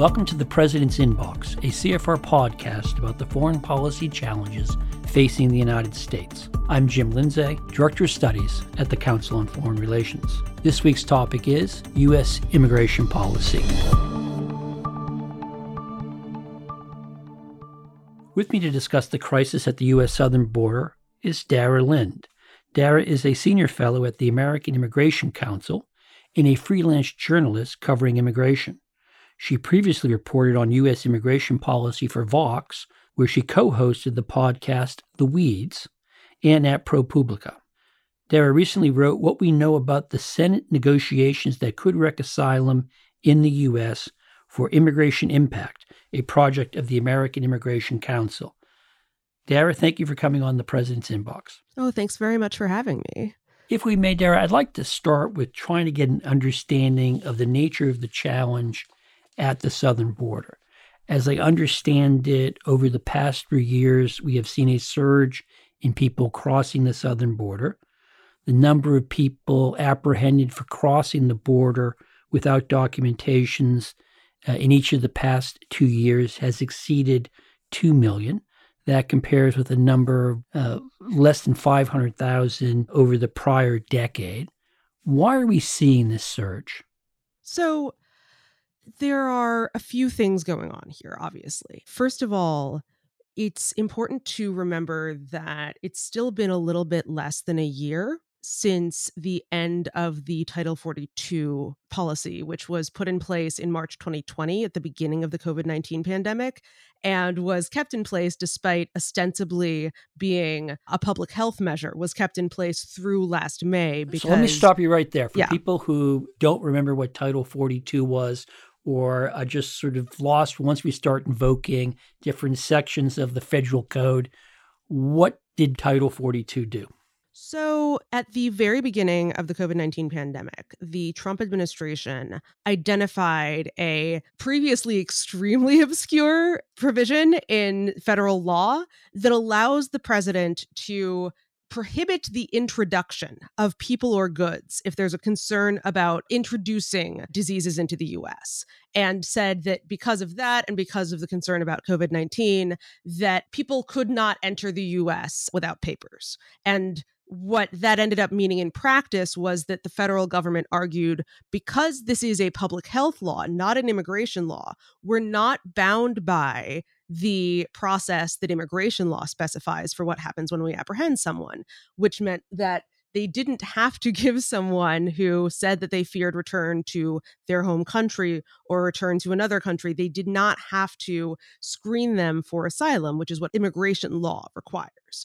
Welcome to the President's Inbox, a CFR podcast about the foreign policy challenges facing the United States. I'm Jim Lindsay, Director of Studies at the Council on Foreign Relations. This week's topic is U.S. immigration policy. With me to discuss the crisis at the U.S. southern border is Dara Lind. Dara is a senior fellow at the American Immigration Council and a freelance journalist covering immigration. She previously reported on U.S. immigration policy for Vox, where she co-hosted the podcast The Weeds, and at ProPublica. Dara recently wrote What We Know About the Senate Negotiations That Could Wreck Asylum in the U.S. for Immigration Impact, a project of the American Immigration Council. Dara, thank you for coming on the President's Inbox. Oh, thanks very much for having me. If we may, Dara, I'd like to start with trying to get an understanding of the nature of the challenge at the southern border. As I understand it, over the past 3 years, we have seen a surge in people crossing the southern border. The number of people apprehended for crossing the border without documentations in each of the past 2 years has exceeded 2 million. That compares with a number of less than 500,000 over the prior decade. Why are we seeing this surge? So there are a few things going on here, obviously. First of all, it's important to remember that it's still been a little bit less than a year since the end of the Title 42 policy, which was put in place in March 2020 at the beginning of the COVID-19 pandemic and was kept in place despite ostensibly being a public health measure, was kept in place through last May. So let me stop you right there. For people who don't remember what Title 42 was, or are just sort of lost once we start invoking different sections of the federal code, what did Title 42 do? So at the very beginning of the COVID-19 pandemic, the Trump administration identified a previously extremely obscure provision in federal law that allows the president to prohibit the introduction of people or goods if there's a concern about introducing diseases into the U.S., and said that because of that and because of the concern about COVID-19, that people could not enter the U.S. without papers. And what that ended up meaning in practice was that the federal government argued, because this is a public health law, not an immigration law, we're not bound by the process that immigration law specifies for what happens when we apprehend someone, which meant that they didn't have to give someone who said that they feared return to their home country or return to another country, they did not have to screen them for asylum, which is what immigration law requires.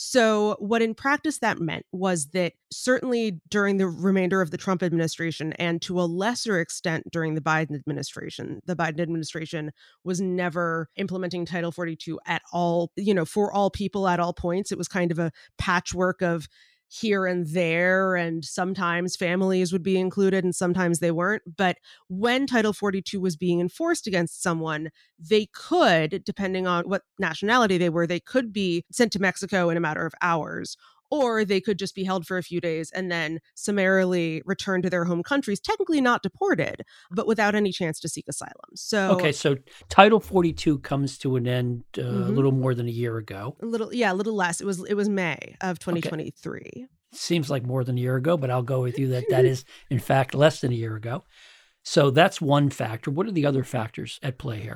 So what in practice that meant was that certainly during the remainder of the Trump administration, and to a lesser extent during the Biden administration was never implementing Title 42 at all, for all people at all points. It was kind of a patchwork of here and there, and sometimes families would be included and sometimes they weren't. But when Title 42 was being enforced against someone, they could, depending on what nationality they were, they could be sent to Mexico in a matter of hours, or they could just be held for a few days and then summarily returned to their home countries, technically not deported, but without any chance to seek asylum. So Title 42 comes to an end a little more than a year ago. A little less. It was May of 2023. Okay. Seems like more than a year ago, but I'll go with you that is, in fact, less than a year ago. So that's one factor. What are the other factors at play here?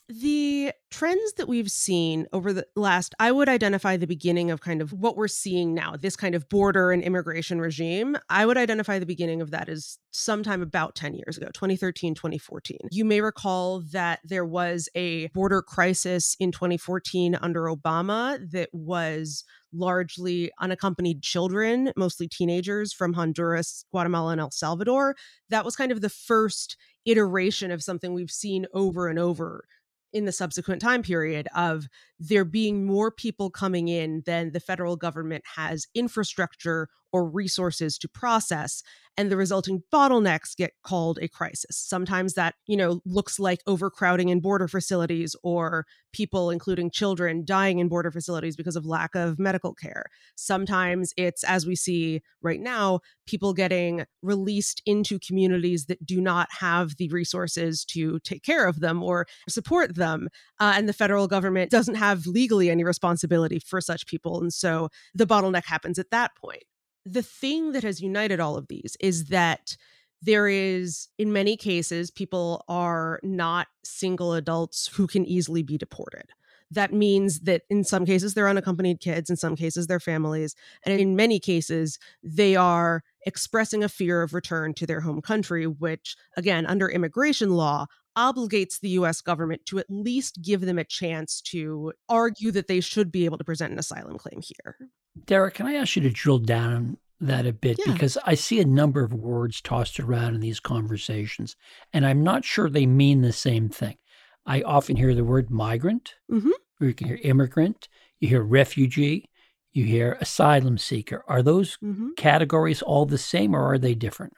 The trends that we've seen over the last, I would identify the beginning of kind of what we're seeing now, this kind of border and immigration regime. I would identify the beginning of that as sometime about 10 years ago, 2013, 2014. You may recall that there was a border crisis in 2014 under Obama that was largely unaccompanied children, mostly teenagers from Honduras, Guatemala, and El Salvador. That was kind of the first iteration of something we've seen over and over in the subsequent time period of there being more people coming in than the federal government has infrastructure or resources to process. And the resulting bottlenecks get called a crisis. Sometimes that, looks like overcrowding in border facilities or people, including children, dying in border facilities because of lack of medical care. Sometimes it's, as we see right now, people getting released into communities that do not have the resources to take care of them or support them. And the federal government doesn't have legally any responsibility for such people. And so the bottleneck happens at that point. The thing that has united all of these is that there is, in many cases, people are not single adults who can easily be deported. That means that in some cases, they're unaccompanied kids, in some cases, they're families, and in many cases, they are expressing a fear of return to their home country, which, again, under immigration law, obligates the US government to at least give them a chance to argue that they should be able to present an asylum claim here. Dara, can I ask you to drill down on that a bit? Yeah. Because I see a number of words tossed around in these conversations, and I'm not sure they mean the same thing. I often hear the word migrant, or you can hear immigrant, you hear refugee, you hear asylum seeker. Are those categories all the same, or are they different?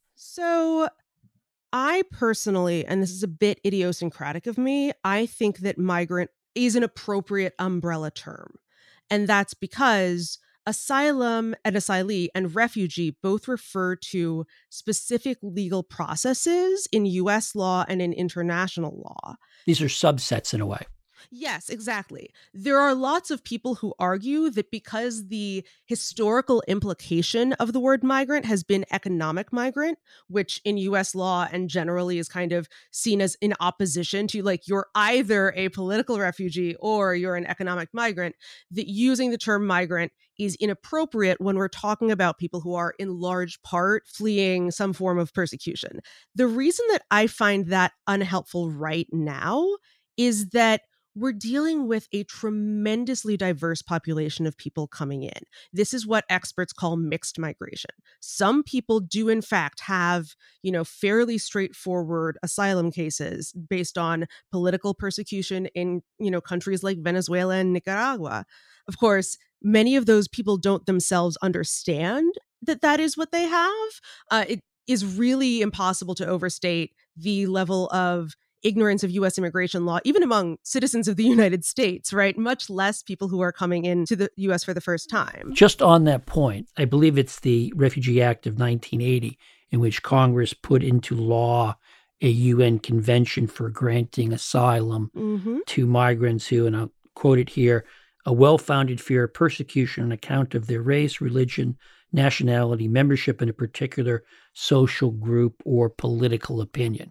So I personally, and this is a bit idiosyncratic of me, I think that migrant is an appropriate umbrella term. And that's because asylum and asylee and refugee both refer to specific legal processes in US law and in international law. These are subsets in a way. Yes, exactly. There are lots of people who argue that because the historical implication of the word migrant has been economic migrant, which in US law and generally is kind of seen as in opposition to, like, you're either a political refugee or you're an economic migrant, that using the term migrant is inappropriate when we're talking about people who are in large part fleeing some form of persecution. The reason that I find that unhelpful right now is that we're dealing with a tremendously diverse population of people coming in. This is what experts call mixed migration. Some people do, in fact, have, fairly straightforward asylum cases based on political persecution in, countries like Venezuela and Nicaragua. Of course, many of those people don't themselves understand that that is what they have. It is really impossible to overstate the level of ignorance of US immigration law, even among citizens of the United States, right? Much less people who are coming into the US for the first time. Just on that point, I believe it's the Refugee Act of 1980, in which Congress put into law a UN convention for granting asylum to migrants who, and I'll quote it here, a well-founded fear of persecution on account of their race, religion, nationality, membership in a particular social group, or political opinion.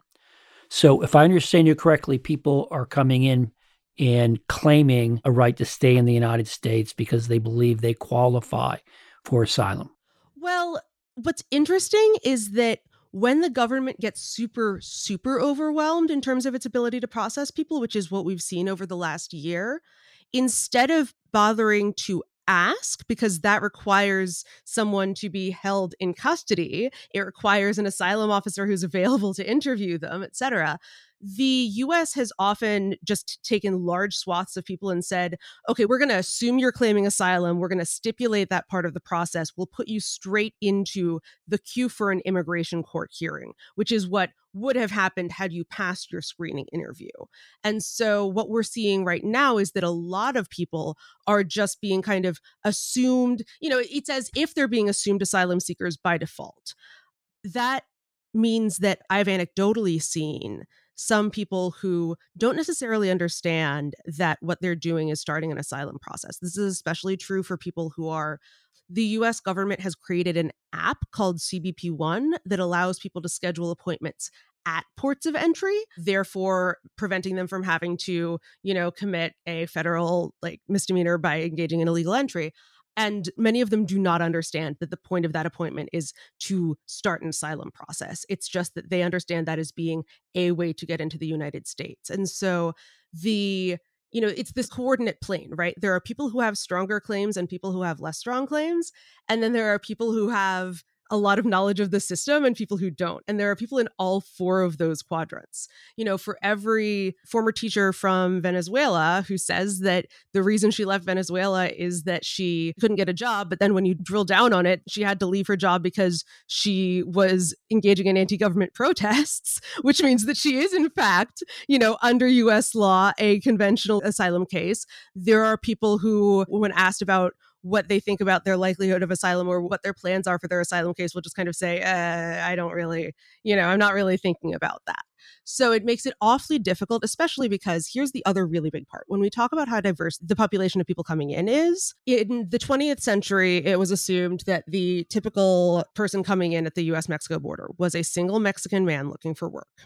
So if I understand you correctly, people are coming in and claiming a right to stay in the United States because they believe they qualify for asylum. Well, what's interesting is that when the government gets super, super overwhelmed in terms of its ability to process people, which is what we've seen over the last year, instead of bothering to ask, because that requires someone to be held in custody, it requires an asylum officer who's available to interview them, etc. The US has often just taken large swaths of people and said, okay, we're going to assume you're claiming asylum. We're going to stipulate that part of the process. We'll put you straight into the queue for an immigration court hearing, which is what would have happened had you passed your screening interview. And so what we're seeing right now is that a lot of people are just being kind of assumed, it's as if they're being assumed asylum seekers by default. That means that I've anecdotally seen some people who don't necessarily understand that what they're doing is starting an asylum process. This is especially true for people who are, the US government has created an app called CBP One that allows people to schedule appointments at ports of entry, therefore preventing them from having to, commit a federal misdemeanor by engaging in illegal entry. And many of them do not understand that the point of that appointment is to start an asylum process. It's just that they understand that as being a way to get into the United States. And so it's this coordinate plane, right? There are people who have stronger claims and people who have less strong claims. And then there are people who have a lot of knowledge of the system and people who don't. And there are people in all four of those quadrants. For every former teacher from Venezuela who says that the reason she left Venezuela is that she couldn't get a job, but then when you drill down on it, she had to leave her job because she was engaging in anti-government protests, which means that she is in fact, under US law, a conventional asylum case. There are people who, when asked about what they think about their likelihood of asylum or what their plans are for their asylum case, will just kind of say, I don't really, I'm not really thinking about that. So it makes it awfully difficult, especially because here's the other really big part. When we talk about how diverse the population of people coming in is, in the 20th century, it was assumed that the typical person coming in at the US-Mexico border was a single Mexican man looking for work.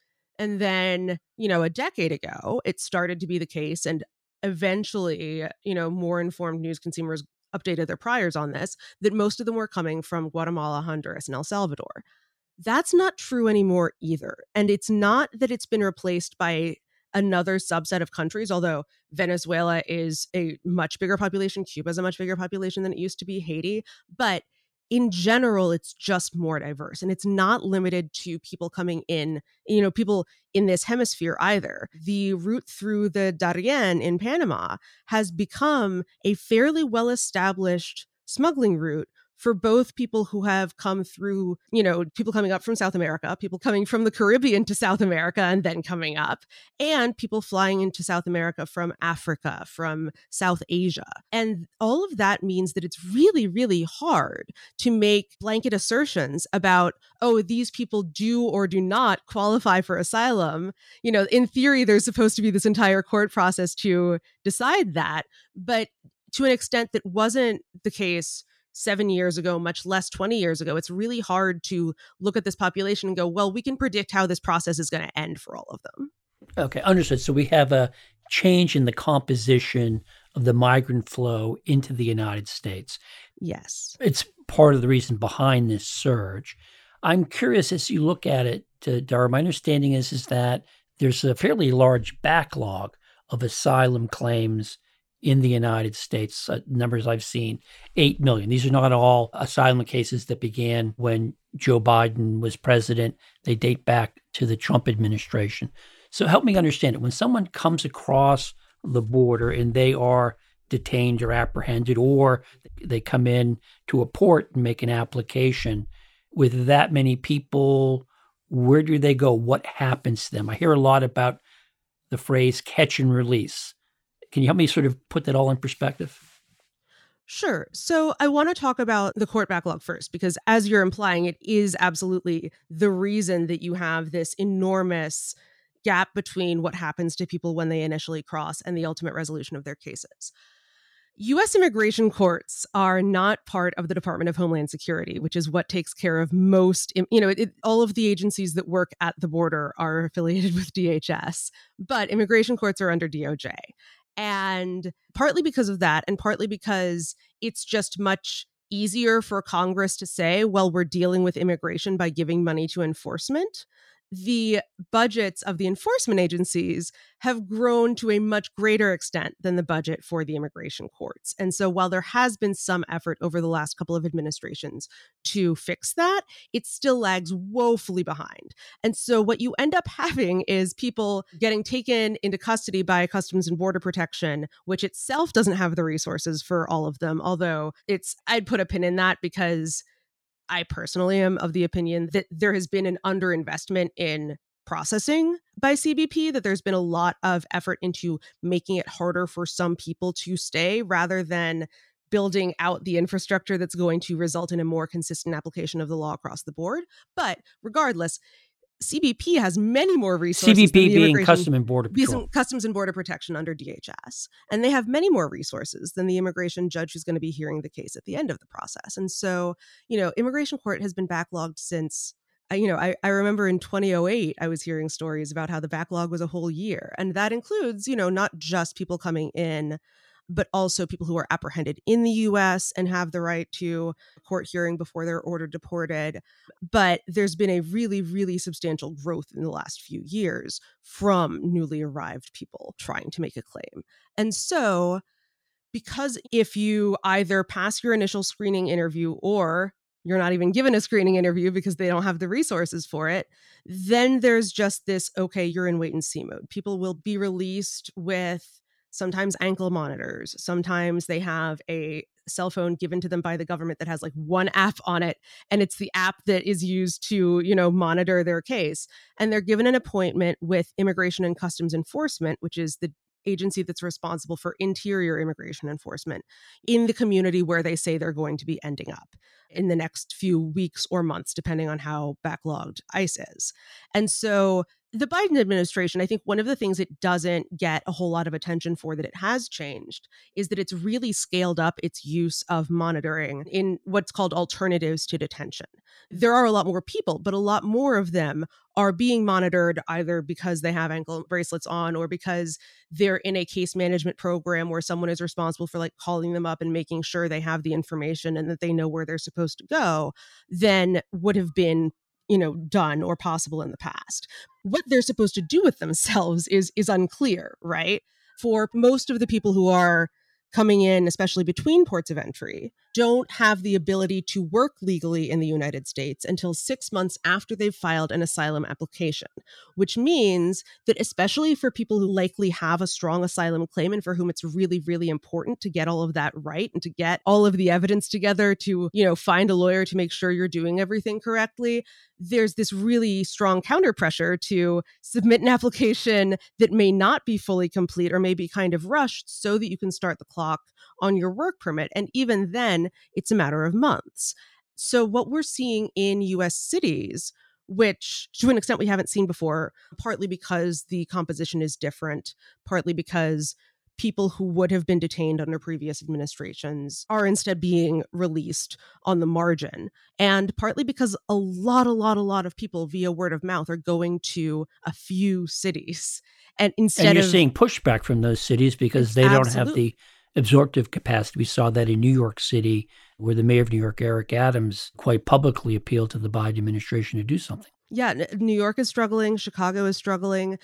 And then, a decade ago, it started to be the case, and eventually, more informed news consumers updated their priors on this, that most of them were coming from Guatemala, Honduras, and El Salvador. That's not true anymore either. And it's not that it's been replaced by another subset of countries, although Venezuela is a much bigger population, Cuba is a much bigger population than it used to be, Haiti. But in general, it's just more diverse. And it's not limited to people coming in, people in this hemisphere either. The route through the Darien in Panama has become a fairly well-established smuggling route for both people who have come through, people coming up from South America, people coming from the Caribbean to South America and then coming up, and people flying into South America from Africa, from South Asia. And all of that means that it's really, really hard to make blanket assertions about, these people do or do not qualify for asylum. In theory, there's supposed to be this entire court process to decide that. But to an extent that wasn't the case 7 years ago, much less 20 years ago, it's really hard to look at this population and go, well, we can predict how this process is going to end for all of them. Okay, understood. So we have a change in the composition of the migrant flow into the United States. Yes. It's part of the reason behind this surge. I'm curious, as you look at it, Dara, my understanding is that there's a fairly large backlog of asylum claims in the United States. Numbers I've seen, 8 million. These are not all asylum cases that began when Joe Biden was president. They date back to the Trump administration. So help me understand it. When someone comes across the border and they are detained or apprehended, or they come in to a port and make an application, with that many people, where do they go? What happens to them? I hear a lot about the phrase catch and release. Can you help me sort of put that all in perspective? Sure. So I want to talk about the court backlog first, because as you're implying, it is absolutely the reason that you have this enormous gap between what happens to people when they initially cross and the ultimate resolution of their cases. U.S. immigration courts are not part of the Department of Homeland Security, which is what takes care of most, all of the agencies that work at the border are affiliated with DHS, but immigration courts are under DOJ. And partly because of that, and partly because it's just much easier for Congress to say, well, we're dealing with immigration by giving money to enforcement, the budgets of the enforcement agencies have grown to a much greater extent than the budget for the immigration courts. And so while there has been some effort over the last couple of administrations to fix that, it still lags woefully behind. And so what you end up having is people getting taken into custody by Customs and Border Protection, which itself doesn't have the resources for all of them. Although I'd put a pin in that, because I personally am of the opinion that there has been an underinvestment in processing by CBP, that there's been a lot of effort into making it harder for some people to stay rather than building out the infrastructure that's going to result in a more consistent application of the law across the board. But regardless, CBP has many more resources. CBP being Customs and Border Patrol. Customs and Border Protection under DHS. And they have many more resources than the immigration judge who's going to be hearing the case at the end of the process. And so, immigration court has been backlogged since, I remember in 2008, I was hearing stories about how the backlog was a whole year. And that includes, not just people coming in, but also people who are apprehended in the U.S. and have the right to a court hearing before they're ordered deported. But there's been a really, really substantial growth in the last few years from newly arrived people trying to make a claim. And so, because if you either pass your initial screening interview or you're not even given a screening interview because they don't have the resources for it. Then there's just this, okay, you're in wait and see mode. People will be released with sometimes ankle monitors. Sometimes they have a cell phone given to them by the government that has like one app on it. And it's the app that is used to, monitor their case. And they're given an appointment with Immigration and Customs Enforcement, which is the agency that's responsible for interior immigration enforcement in the community where they say they're going to be ending up in the next few weeks or months, depending on how backlogged ICE is. And so the Biden administration, I think one of the things it doesn't get a whole lot of attention for that it has changed is that it's really scaled up its use of monitoring in what's called alternatives to detention. There are a lot more people, but a lot more of them are being monitored either because they have ankle bracelets on or because they're in a case management program where someone is responsible for like calling them up and making sure they have the information and that they know where they're supposed to go, than would have been done or possible in the past. What they're supposed to do with themselves is unclear, right? For most of the people who are coming in, especially between ports of entry, don't have the ability to work legally in the United States until 6 months after they've filed an asylum application, which means that especially for people who likely have a strong asylum claim and for whom it's really, really important to get all of that right and to get all of the evidence together to, find a lawyer to make sure you're doing everything correctly, there's this really strong counter pressure to submit an application that may not be fully complete or may be kind of rushed so that you can start the clock on your work permit. And even then, it's a matter of months. So what we're seeing in US cities, which to an extent we haven't seen before, partly because the composition is different, partly because people who would have been detained under previous administrations are instead being released on the margin. And partly because a lot of people via word of mouth are going to a few cities. And you're seeing pushback from those cities because they don't have the absorptive capacity. We saw that in New York City, where the mayor of New York, Eric Adams, quite publicly appealed to the Biden administration to do something. Yeah, New York is struggling. Chicago is struggling.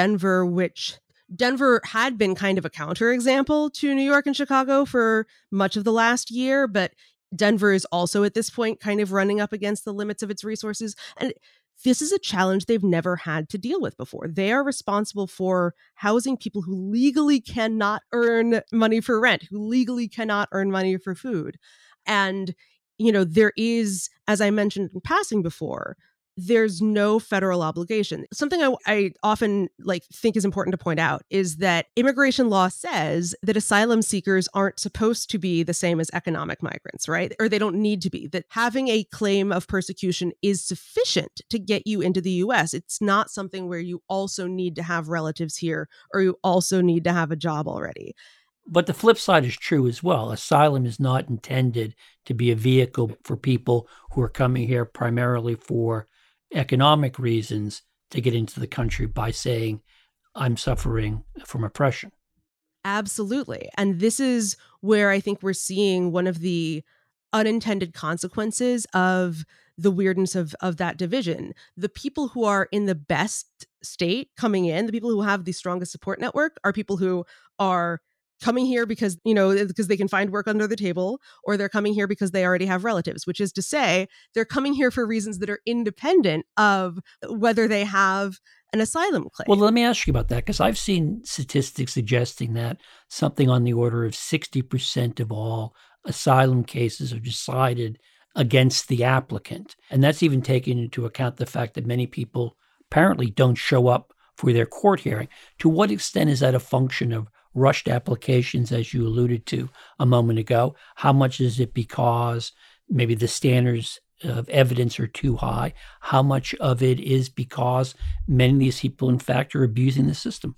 Denver had been kind of a counterexample to New York and Chicago for much of the last year, but Denver is also at this point kind of running up against the limits of its resources. And this is a challenge they've never had to deal with before. They are responsible for housing people who legally cannot earn money for rent, who legally cannot earn money for food. And, there is, as I mentioned in passing before, there's no federal obligation. Something I often think is important to point out is that immigration law says that asylum seekers aren't supposed to be the same as economic migrants, right? Or they don't need to be. That having a claim of persecution is sufficient to get you into the US. It's not something where you also need to have relatives here or you also need to have a job already. But the flip side is true as well. Asylum is not intended to be a vehicle for people who are coming here primarily for economic reasons to get into the country by saying, I'm suffering from oppression. Absolutely. And this is where I think we're seeing one of the unintended consequences of the weirdness of that division. The people who are in the best state coming in, the people who have the strongest support network are people who are coming here because they can find work under the table, or they're coming here because they already have relatives, which is to say they're coming here for reasons that are independent of whether they have an asylum claim. Well, let me ask you about that, because I've seen statistics suggesting that something on the order of 60% of all asylum cases are decided against the applicant. And that's even taking into account the fact that many people apparently don't show up for their court hearing. To what extent is that a function of rushed applications, as you alluded to a moment ago? How much is it because maybe the standards of evidence are too high? How much of it is because many of these people, in fact, are abusing the system?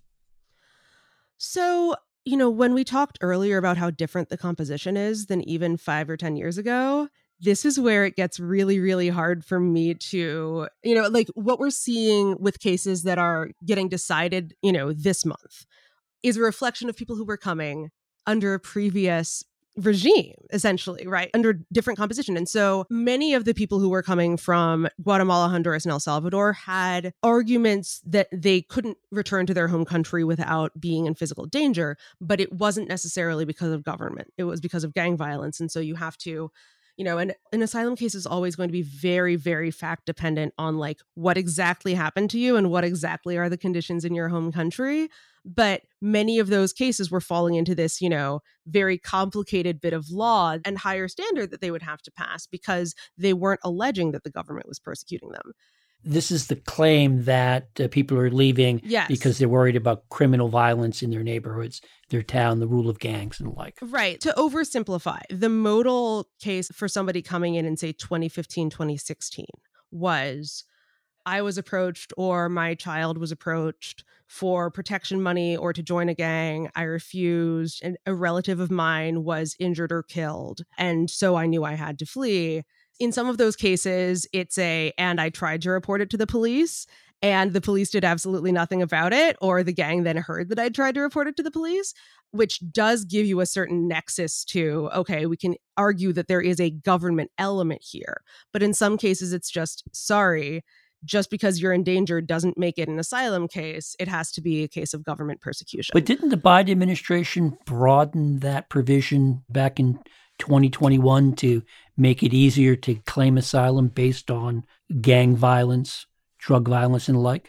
So, when we talked earlier about how different the composition is than even 5 or 10 years ago, this is where it gets really, really hard for me to, what we're seeing with cases that are getting decided, this month is a reflection of people who were coming under a previous regime, essentially, right? Under different composition. And so many of the people who were coming from Guatemala, Honduras, and El Salvador had arguments that they couldn't return to their home country without being in physical danger, but it wasn't necessarily because of government. It was because of gang violence. And so you have to And an asylum case is always going to be very, very fact dependent on like what exactly happened to you and what exactly are the conditions in your home country. But many of those cases were falling into this, very complicated bit of law and higher standard that they would have to pass because they weren't alleging that the government was persecuting them. This is the claim that people are leaving because they're worried about criminal violence in their neighborhoods, their town, the rule of gangs and the like. Right. To oversimplify, the modal case for somebody coming in say 2015, 2016 was I was approached or my child was approached for protection money or to join a gang. I refused, and a relative of mine was injured or killed. And so I knew I had to flee. In some of those cases, and I tried to report it to the police, and the police did absolutely nothing about it, or the gang then heard that I tried to report it to the police, which does give you a certain nexus to, okay, we can argue that there is a government element here. But in some cases, it's just, sorry, just because you're endangered doesn't make it an asylum case. It has to be a case of government persecution. But didn't the Biden administration broaden that provision back in 2021 to make it easier to claim asylum based on gang violence, drug violence, and the like?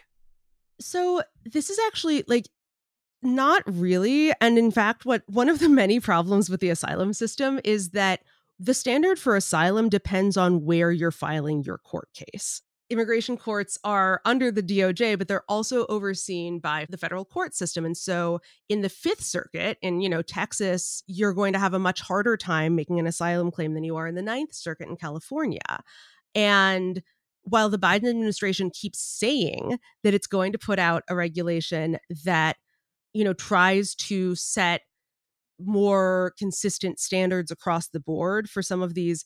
So this is actually not really. And in fact, one of the many problems with the asylum system is that the standard for asylum depends on where you're filing your court case. Immigration courts are under the DOJ, but they're also overseen by the federal court system. And so in the Fifth Circuit, in Texas, you're going to have a much harder time making an asylum claim than you are in the Ninth Circuit in California. And while the Biden administration keeps saying that it's going to put out a regulation that, tries to set more consistent standards across the board for some of these.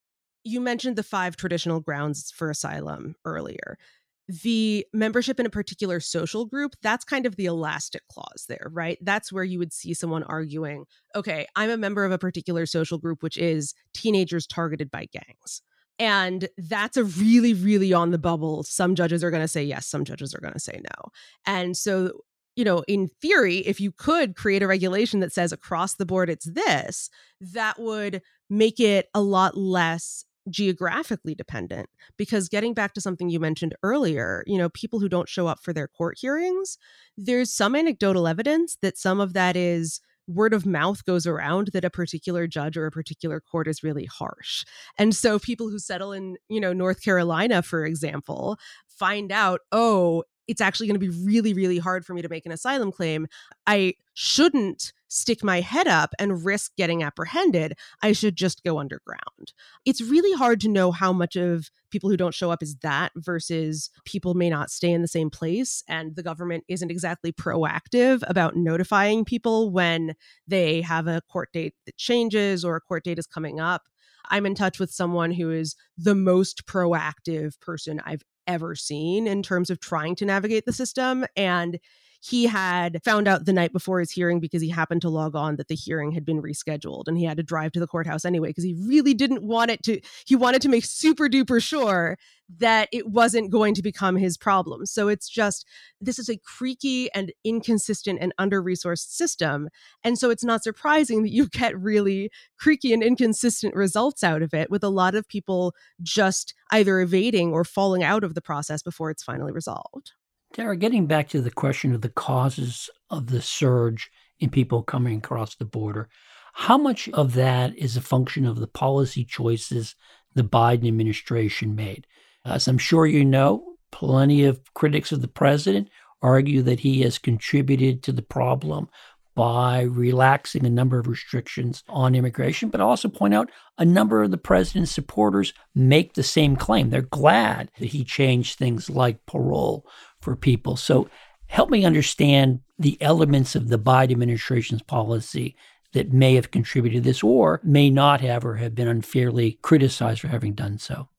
You mentioned the 5 traditional grounds for asylum earlier. The membership in a particular social group, that's kind of the elastic clause there, right? That's where you would see someone arguing, okay, I'm a member of a particular social group, which is teenagers targeted by gangs. And that's a really, really on the bubble. Some judges are going to say yes, some judges are going to say no. And so, in theory, if you could create a regulation that says across the board it's this, that would make it a lot less geographically dependent. Because getting back to something you mentioned earlier, people who don't show up for their court hearings, there's some anecdotal evidence that some of that is word of mouth goes around that a particular judge or a particular court is really harsh. And so people who settle in, North Carolina, for example, find out, oh, it's actually going to be really, really hard for me to make an asylum claim. I shouldn't stick my head up and risk getting apprehended. I should just go underground. It's really hard to know how much of people who don't show up is that versus people may not stay in the same place. And the government isn't exactly proactive about notifying people when they have a court date that changes or a court date is coming up. I'm in touch with someone who is the most proactive person I've ever seen in terms of trying to navigate the system. And he had found out the night before his hearing because he happened to log on that the hearing had been rescheduled, and he had to drive to the courthouse anyway because he really didn't want it to, he wanted to make super duper sure that it wasn't going to become his problem. So it's just, this is a creaky and inconsistent and under-resourced system. And so it's not surprising that you get really creaky and inconsistent results out of it, with a lot of people just either evading or falling out of the process before it's finally resolved. Tara, getting back to the question of the causes of the surge in people coming across the border, how much of that is a function of the policy choices the Biden administration made? As I'm sure you know, plenty of critics of the president argue that he has contributed to the problem by relaxing a number of restrictions on immigration, but also point out a number of the president's supporters make the same claim. They're glad that he changed things like parole for people. So help me understand the elements of the Biden administration's policy that may have contributed to this or may not have or have been unfairly criticized for having done so.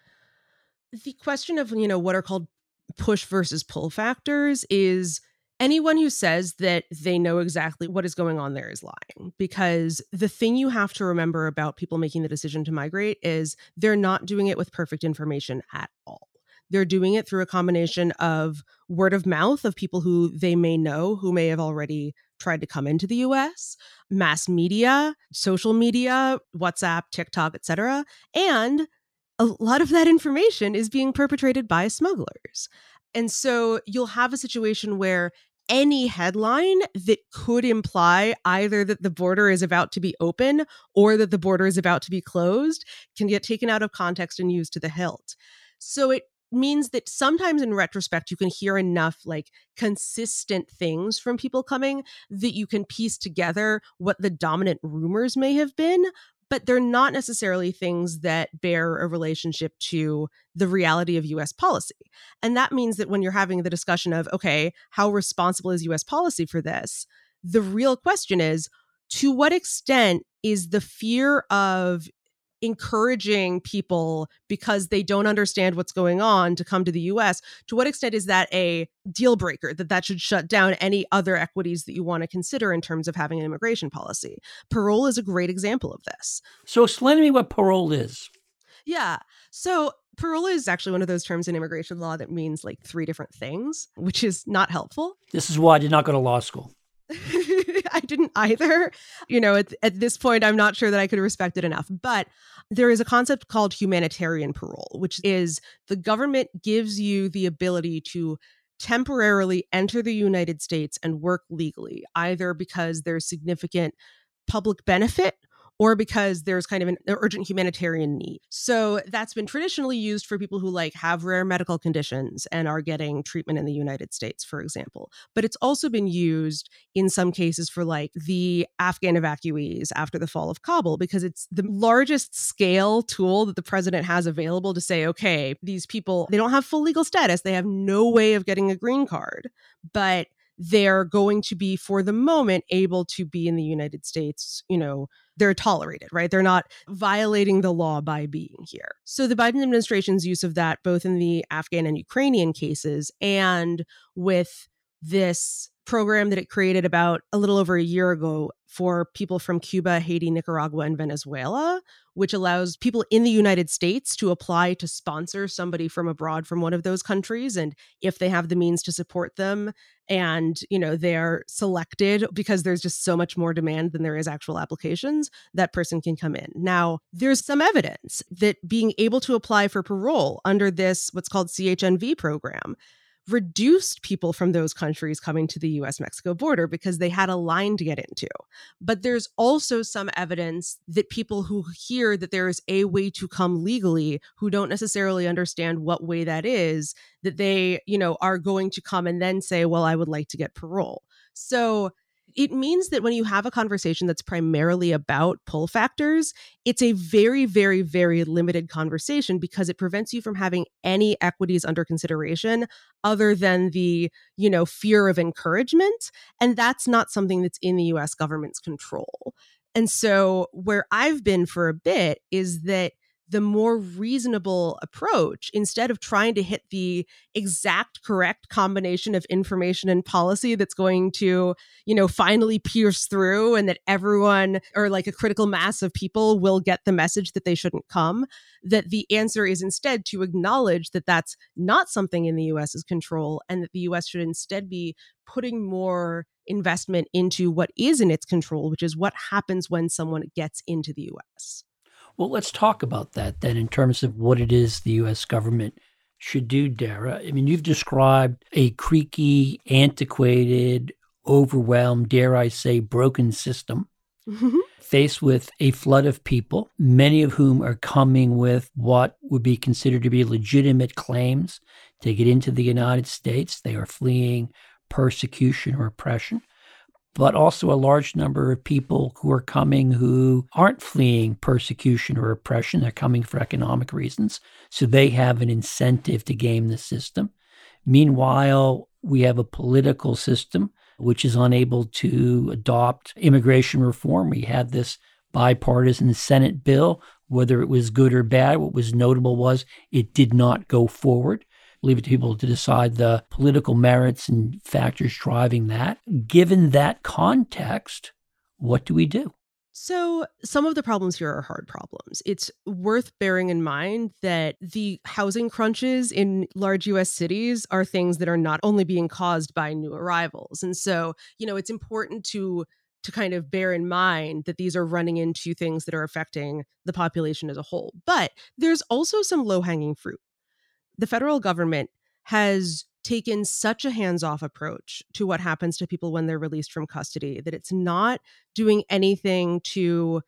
The question of, what are called push versus pull factors is anyone who says that they know exactly what is going on there is lying, because the thing you have to remember about people making the decision to migrate is they're not doing it with perfect information at all. They're doing it through a combination of word of mouth of people who they may know, who may have already tried to come into the US, mass media, social media, WhatsApp, TikTok, etc. And a lot of that information is being perpetrated by smugglers. And so you'll have a situation where any headline that could imply either that the border is about to be open or that the border is about to be closed can get taken out of context and used to the hilt. So it means that sometimes in retrospect, you can hear enough like consistent things from people coming that you can piece together what the dominant rumors may have been, but they're not necessarily things that bear a relationship to the reality of US policy. And that means that when you're having the discussion of, okay, how responsible is US policy for this? The real question is, to what extent is the fear of encouraging people because they don't understand what's going on to come to the US, to what extent is that a deal breaker, that should shut down any other equities that you want to consider in terms of having an immigration policy? Parole is a great example of this. So explain to me what parole is. Yeah. So parole is actually one of those terms in immigration law that means like 3 different things, which is not helpful. This is why I did not go to law school. I didn't either. At this point, I'm not sure that I could respect it enough. But there is a concept called humanitarian parole, which is the government gives you the ability to temporarily enter the United States and work legally, either because there's significant public benefit or because there's kind of an urgent humanitarian need. So that's been traditionally used for people who like have rare medical conditions and are getting treatment in the United States, for example. But it's also been used in some cases for like the Afghan evacuees after the fall of Kabul, because it's the largest scale tool that the president has available to say, okay, these people, they don't have full legal status. They have no way of getting a green card, but they're going to be, for the moment, able to be in the United States. They're tolerated, right? They're not violating the law by being here. So the Biden administration's use of that, both in the Afghan and Ukrainian cases, and with this program that it created about a little over a year ago for people from Cuba, Haiti, Nicaragua, and Venezuela, which allows people in the United States to apply to sponsor somebody from abroad from one of those countries. And if they have the means to support them and, they're selected because there's just so much more demand than there is actual applications, that person can come in. Now, there's some evidence that being able to apply for parole under this, what's called CHNV program, reduced people from those countries coming to the US-Mexico border because they had a line to get into. But there's also some evidence that people who hear that there is a way to come legally, who don't necessarily understand what way that is, that they, are going to come and then say, well, I would like to get parole. So it means that when you have a conversation that's primarily about pull factors, it's a very, very, very limited conversation because it prevents you from having any equities under consideration other than the, fear of encouragement. And that's not something that's in the US government's control. And so where I've been for a bit is that the more reasonable approach, instead of trying to hit the exact correct combination of information and policy that's going to, finally pierce through and that everyone, or like a critical mass of people, will get the message that they shouldn't come, that the answer is instead to acknowledge that that's not something in the US's control and that the US should instead be putting more investment into what is in its control, which is what happens when someone gets into the US. Well, let's talk about that then in terms of what it is the U.S. government should do, Dara. I mean, you've described a creaky, antiquated, overwhelmed, dare I say, broken system faced with a flood of people, many of whom are coming with what would be considered to be legitimate claims to get into the United States. They are fleeing persecution or oppression, but also a large number of people who are coming who aren't fleeing persecution or oppression. They're coming for economic reasons. So they have an incentive to game the system. Meanwhile, we have a political system which is unable to adopt immigration reform. We had this bipartisan Senate bill. Whether it was good or bad, what was notable was it did not go forward. Leave it to people to decide the political merits and factors driving that. Given that context, what do we do? So, some of the problems here are hard problems. It's worth bearing in mind that the housing crunches in large US cities are things that are not only being caused by new arrivals. And so, it's important to kind of bear in mind that these are running into things that are affecting the population as a whole. But there's also some low-hanging fruit. The federal government has taken such a hands-off approach to what happens to people when they're released from custody that it's not doing anything to,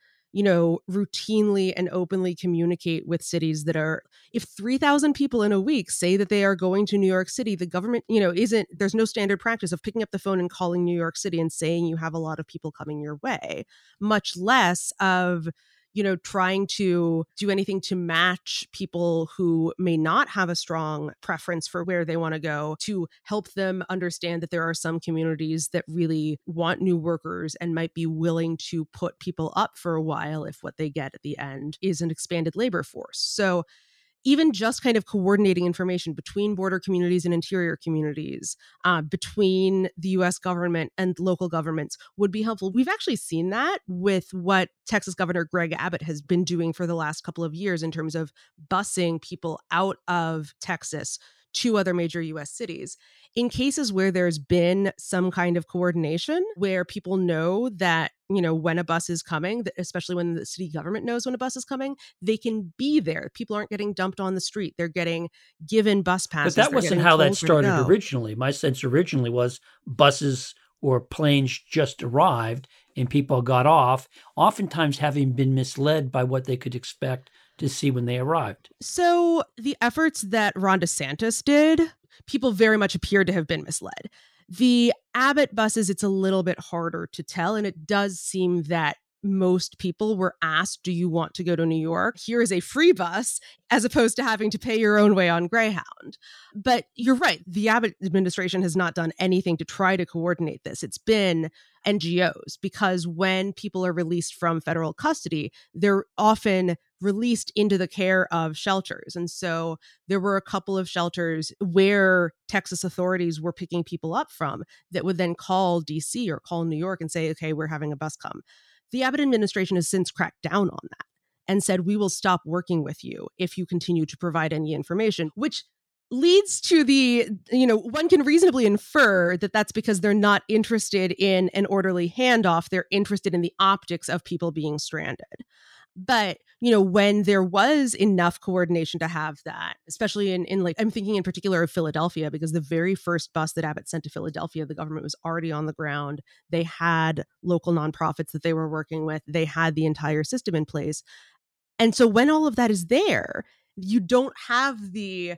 routinely and openly communicate with cities that are, if 3,000 people in a week say that they are going to New York City, the government, there's no standard practice of picking up the phone and calling New York City and saying you have a lot of people coming your way, much less of trying to do anything to match people who may not have a strong preference for where they want to go, to help them understand that there are some communities that really want new workers and might be willing to put people up for a while if what they get at the end is an expanded labor force. So even just kind of coordinating information between border communities and interior communities, between the US government and local governments would be helpful. We've actually seen that with what Texas Governor Greg Abbott has been doing for the last couple of years in terms of busing people out of Texas to other major US cities. In cases where there's been some kind of coordination, where people know that, when a bus is coming, especially when the city government knows when a bus is coming, they can be there. People aren't getting dumped on the street. They're getting given bus passes. But that wasn't how that started originally. My sense originally was buses or planes just arrived and people got off, oftentimes having been misled by what they could expect to see when they arrived. So the efforts that Ron DeSantis did, people very much appeared to have been misled. The Abbott buses, it's a little bit harder to tell, and it does seem that most people were asked, do you want to go to New York? Here is a free bus, as opposed to having to pay your own way on Greyhound. But you're right. The Abbott administration has not done anything to try to coordinate this. It's been NGOs, because when people are released from federal custody, they're often released into the care of shelters. And so there were a couple of shelters where Texas authorities were picking people up from that would then call DC or call New York and say, okay, we're having a bus come. The Abbott administration has since cracked down on that and said, we will stop working with you if you continue to provide any information, which leads to the, one can reasonably infer that that's because they're not interested in an orderly handoff. They're interested in the optics of people being stranded. But, when there was enough coordination to have that, especially in like, I'm thinking in particular of Philadelphia, because the very first bus that Abbott sent to Philadelphia, the government was already on the ground. They had local nonprofits that they were working with. They had the entire system in place. And so when all of that is there, you don't have the,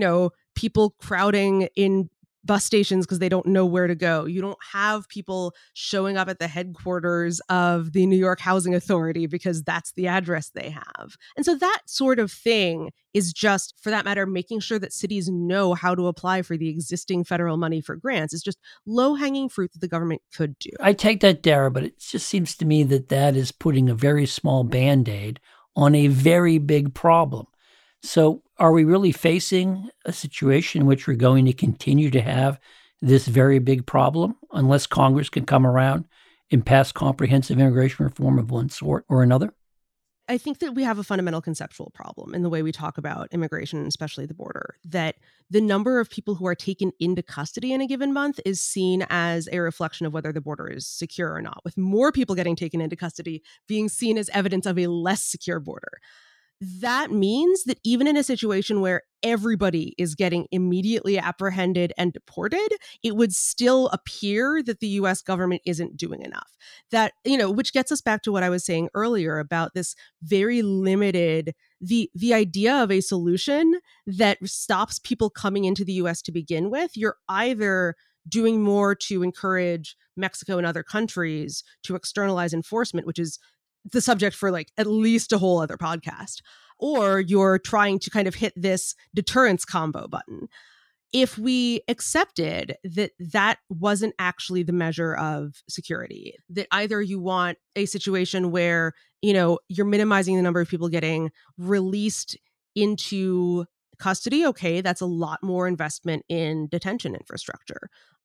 people crowding in bus stations because they don't know where to go. You don't have people showing up at the headquarters of the New York Housing Authority because that's the address they have. And so that sort of thing is just, for that matter, making sure that cities know how to apply for the existing federal money for grants is just low-hanging fruit that the government could do. I take that, Dara, but it just seems to me that is putting a very small Band-Aid on a very big problem. So are we really facing a situation in which we're going to continue to have this very big problem unless Congress can come around and pass comprehensive immigration reform of one sort or another? I think that we have a fundamental conceptual problem in the way we talk about immigration, especially the border, that the number of people who are taken into custody in a given month is seen as a reflection of whether the border is secure or not, with more people getting taken into custody being seen as evidence of a less secure border. That means that even in a situation where everybody is getting immediately apprehended and deported, it would still appear that the US government isn't doing enough. That, which gets us back to what I was saying earlier about this very limited, the idea of a solution that stops people coming into the US to begin with. You're either doing more to encourage Mexico and other countries to externalize enforcement, which is the subject for like at least a whole other podcast, or you're trying to kind of hit this deterrence combo button. If we accepted that that wasn't actually the measure of security, that either you want a situation where, you're minimizing the number of people getting released into custody, okay, that's a lot more investment in detention infrastructure.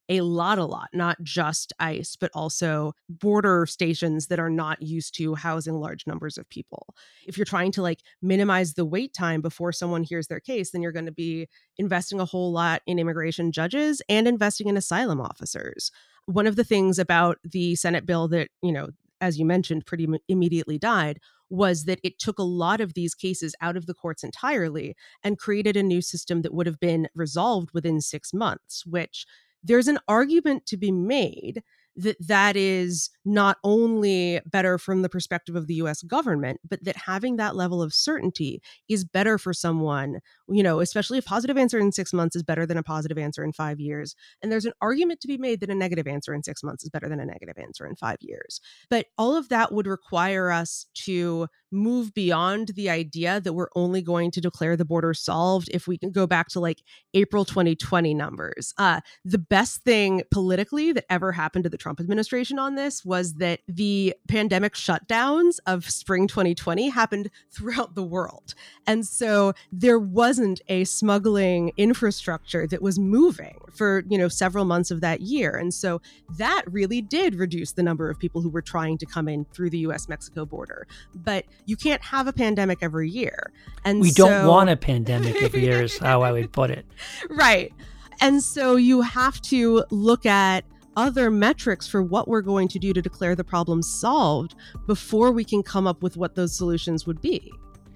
a lot, not just ICE, but also border stations that are not used to housing large numbers of people. If you're trying to like minimize the wait time before someone hears their case, then you're going to be investing a whole lot in immigration judges and investing in asylum officers. One of the things about the Senate bill that, as you mentioned, pretty immediately died was that it took a lot of these cases out of the courts entirely and created a new system that would have been resolved within 6 months, which there's an argument to be made that is not only better from the perspective of the US government, but that having that level of certainty is better for someone, especially a positive answer in 6 months is better than a positive answer in 5 years. And there's an argument to be made that a negative answer in 6 months is better than a negative answer in 5 years. But all of that would require us to move beyond the idea that we're only going to declare the border solved if we can go back to like April 2020 numbers. The best thing politically that ever happened to the Trump administration on this was that the pandemic shutdowns of spring 2020 happened throughout the world. And so there wasn't a smuggling infrastructure that was moving for, several months of that year. And so that really did reduce the number of people who were trying to come in through the US-Mexico border. But you can't have a pandemic every year. And we don't want a pandemic every year is how I would put it. Right. And so you have to look at other metrics for what we're going to do to declare the problem solved before we can come up with what those solutions would be.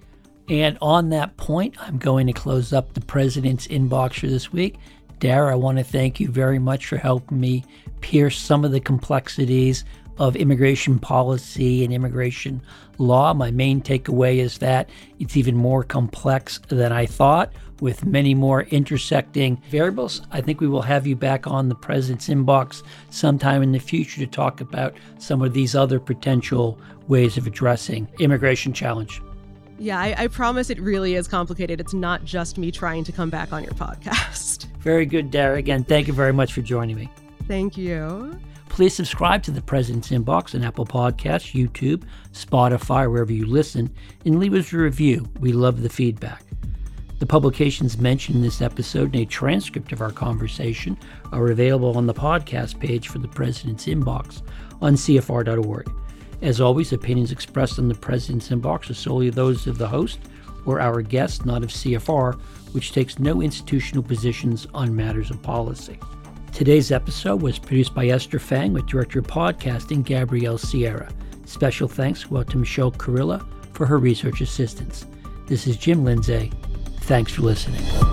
And on that point, I'm going to close up the President's Inbox for this week. Dara, I want to thank you very much for helping me pierce some of the complexities of immigration policy and immigration law. My main takeaway is that it's even more complex than I thought, with many more intersecting variables. I think we will have you back on the President's Inbox sometime in the future to talk about some of these other potential ways of addressing immigration challenge. Yeah, I promise it really is complicated. It's not just me trying to come back on your podcast. Very good, Dara. Again, thank you very much for joining me. Thank you. Please subscribe to the President's Inbox on Apple Podcasts, YouTube, Spotify, wherever you listen, and leave us a review. We love the feedback. The publications mentioned in this episode and a transcript of our conversation are available on the podcast page for the President's Inbox on CFR.org. As always, opinions expressed on the President's Inbox are solely those of the host or our guests, not of CFR, which takes no institutional positions on matters of policy. Today's episode was produced by Esther Fang with Director of Podcasting Gabrielle Sierra. Special thanks go out to Michelle Carilla for her research assistance. This is Jim Lindsay. Thanks for listening.